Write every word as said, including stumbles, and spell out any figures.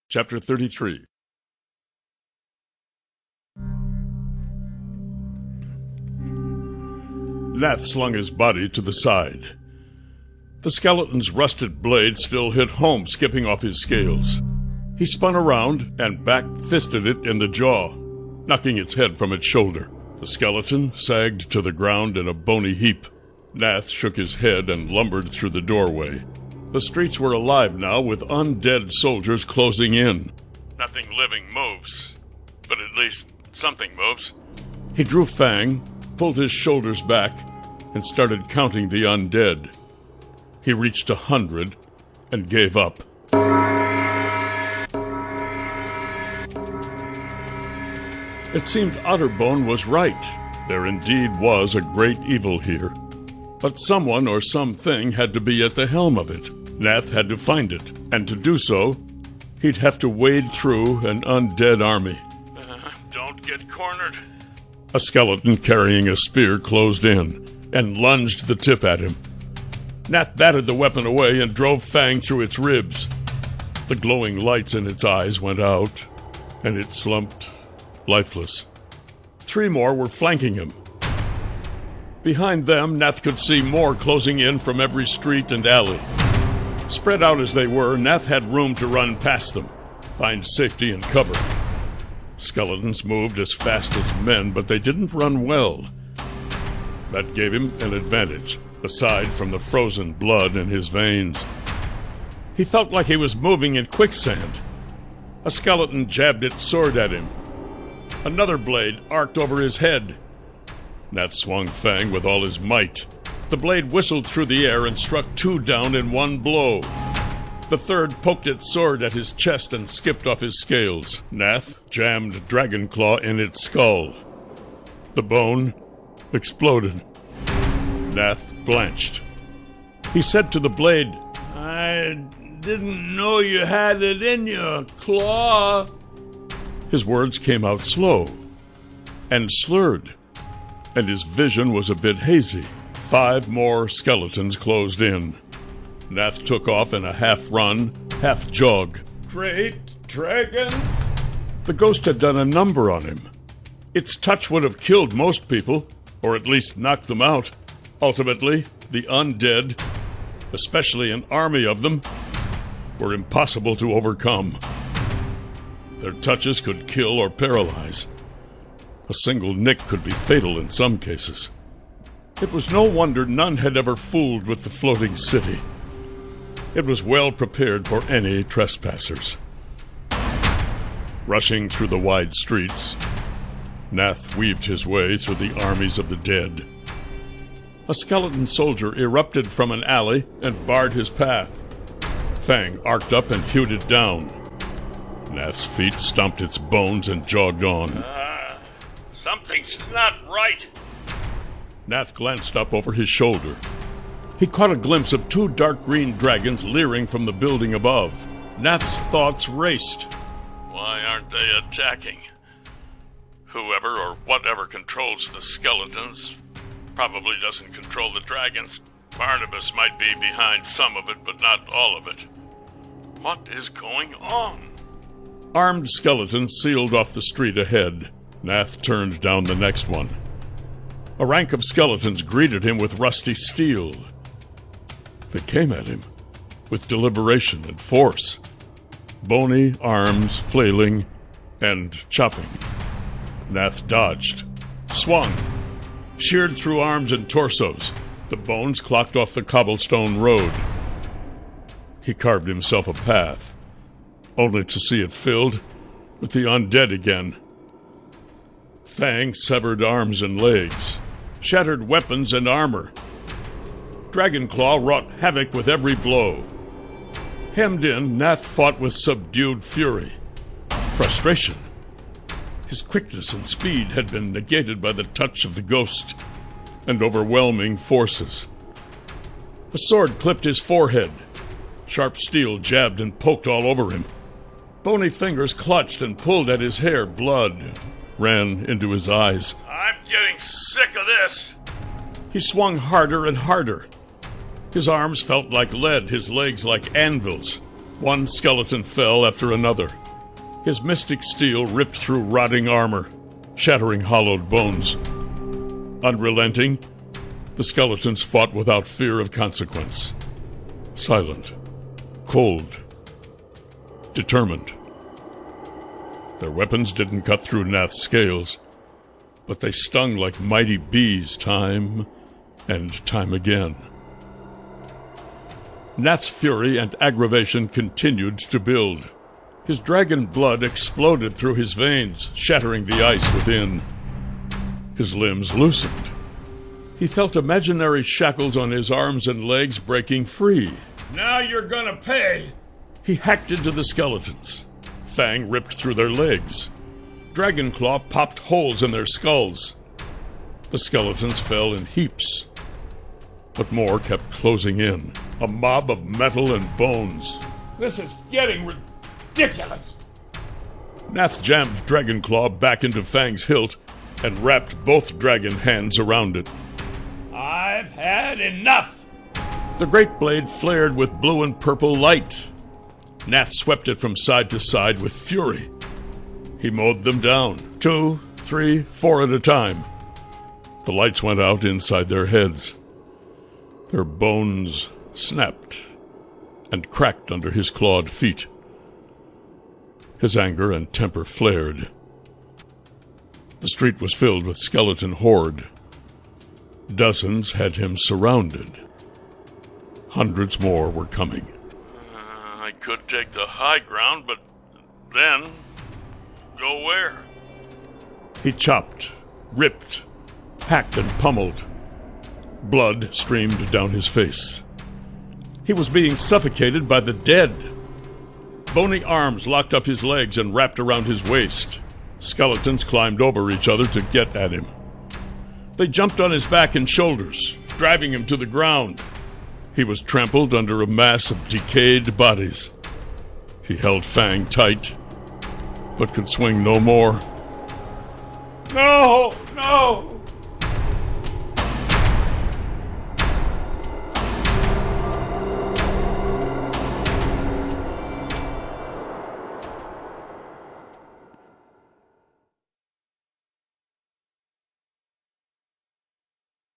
Chapter thirty-three. Nath slung his body to the side. The skeleton's rusted blade still hit home, skipping off his scales. He spun around and back-fisted it in the jaw, knocking its head from its shoulder. The skeleton sagged to the ground in a bony heap. Nath shook his head and lumbered through the doorway. The streets were alive now with undead soldiers closing in. Nothing living moves, but at least something moves. He drew Fang, pulled his shoulders back, and started counting the undead. He reached a hundred and gave up. It seemed Otterbone was right. There indeed was a great evil here. But someone or something had to be at the helm of it. Nath had to find it, and to do so, he'd have to wade through an undead army. Uh, don't get cornered. A skeleton carrying a spear closed in and lunged the tip at him. Nath batted the weapon away and drove Fang through its ribs. The glowing lights in its eyes went out, and it slumped lifeless. Three more were flanking him. Behind them, Nath could see more closing in from every street and alley. Spread out as they were, Nath had room to run past them, find safety and cover. Skeletons moved as fast as men, but they didn't run well. That gave him an advantage, aside from the frozen blood in his veins. He felt like he was moving in quicksand. A skeleton jabbed its sword at him. Another blade arced over his head. Nath swung Fang with all his might. The blade whistled through the air and struck two down in one blow. The third poked its sword at his chest and skipped off his scales. Nath jammed Dragonclaw in its skull. The bone exploded. Nath blanched. He said to the blade, "I didn't know you had it in your claw." His words came out slow and slurred, and his vision was a bit hazy. Five more skeletons closed in. Nath took off in a half-run, half-jog. Great dragons! The ghost had done a number on him. Its touch would have killed most people, or at least knocked them out. Ultimately, the undead, especially an army of them, were impossible to overcome. Their touches could kill or paralyze. A single nick could be fatal in some cases. It was no wonder none had ever fooled with the floating city. It was well prepared for any trespassers. Rushing through the wide streets, Nath weaved his way through the armies of the dead. A skeleton soldier erupted from an alley and barred his path. Fang arced up and hewed it down. Nath's feet stomped its bones and jogged on. Uh, something's not right. Nath glanced up over his shoulder. He caught a glimpse of two dark green dragons leering from the building above. Nath's thoughts raced. Why aren't they attacking? Whoever or whatever controls the skeletons probably doesn't control the dragons. Barnabas might be behind some of it, but not all of it. What is going on? Armed skeletons sealed off the street ahead. Nath turned down the next one. A rank of skeletons greeted him with rusty steel. They came at him with deliberation and force. Bony arms flailing and chopping. Nath dodged, swung, sheared through arms and torsos. The bones clocked off the cobblestone road. He carved himself a path, only to see it filled with the undead again. Fang severed arms and legs, shattered weapons and armor. Dragonclaw wrought havoc with every blow. Hemmed in, Nath fought with subdued fury. Frustration. His quickness and speed had been negated by the touch of the ghost and overwhelming forces. A sword clipped his forehead. Sharp steel jabbed and poked all over him. Bony fingers clutched and pulled at his hair. Blood ran into his eyes. I'm getting sick of this. He swung harder and harder. His arms felt like lead, his legs like anvils. One skeleton fell after another. His mystic steel ripped through rotting armor, shattering hollowed bones. Unrelenting, the skeletons fought without fear of consequence. Silent, cold, determined. Their weapons didn't cut through Nath's scales, but they stung like mighty bees time and time again. Nath's fury and aggravation continued to build. His dragon blood exploded through his veins, shattering the ice within. His limbs loosened. He felt imaginary shackles on his arms and legs breaking free. Now you're gonna pay! He hacked into the skeletons. Fang ripped through their legs. Dragonclaw popped holes in their skulls. The skeletons fell in heaps. But more kept closing in. A mob of metal and bones. This is getting ridiculous! Nath jammed Dragonclaw back into Fang's hilt and wrapped both dragon hands around it. I've had enough! The great blade flared with blue and purple light. Nath swept it from side to side with fury. He mowed them down, two, three, four at a time. The lights went out inside their heads. Their bones snapped and cracked under his clawed feet. His anger and temper flared. The street was filled with skeleton horde. Dozens had him surrounded. Hundreds more were coming. Uh, I could take the high ground, but then go where? He chopped, ripped, hacked and pummeled. Blood streamed down his face. He was being suffocated by the dead. Bony arms locked up his legs and wrapped around his waist. Skeletons climbed over each other to get at him. They jumped on his back and shoulders, driving him to the ground. He was trampled under a mass of decayed bodies. He held Fang tight, but could swing no more. No! No!